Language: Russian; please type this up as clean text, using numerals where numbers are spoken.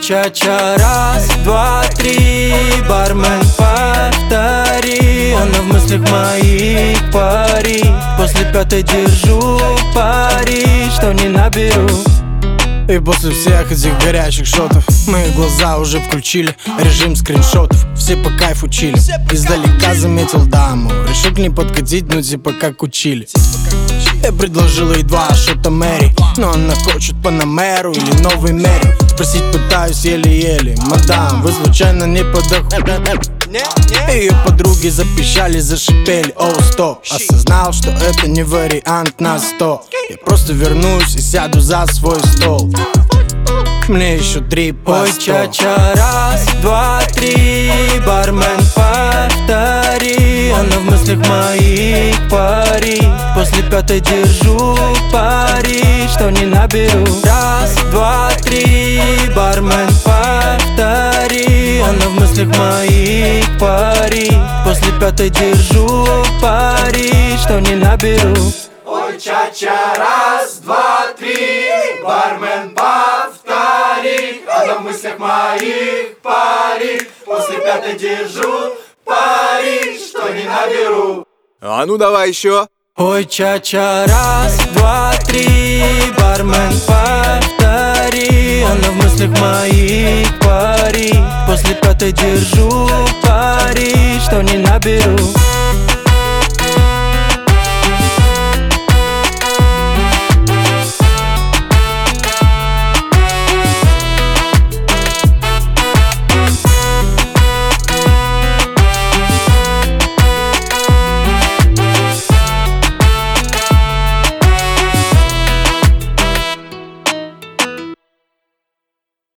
ча-ча, раз, два, три, бармен, повтори. Она в мыслях моих пари. После пятой держу пари, что не наберу. И после всех этих горячих шотов мои глаза уже включили режим скриншотов. Все по кайфу чили. Издалека заметил даму, решил к ней подкатить, ну типа как учили. Я предложил ей 2 шота Мэри, но она хочет Панамеру или новый Мэри. Спросить пытаюсь еле-еле: мадам, вы случайно не подохуели? Ее подруги запищали, зашипели: оу, стоп. Осознал, что это не вариант на 100. Я просто вернусь и сяду за свой стол. Мне еще 3 по 100. Ой, ча-ча, раз, два, три, бармен, повтори. Она в мыслях моих пари. После пятой держу пари, что не наберу. Раз, два, три, бармен, повтори. Она в мыслях моих пари. После пятой держу пари, что не наберу. Ой, ча-ча, раз, два, три, бармен, повтори. Она в мыслях моих пари. После пятой держу пари, что не наберу. А ну давай еще. Ой, ча-ча, раз, два, три, бармен, повтори. Она в мыслях моих пари. После пятой держу пари, что не наберу.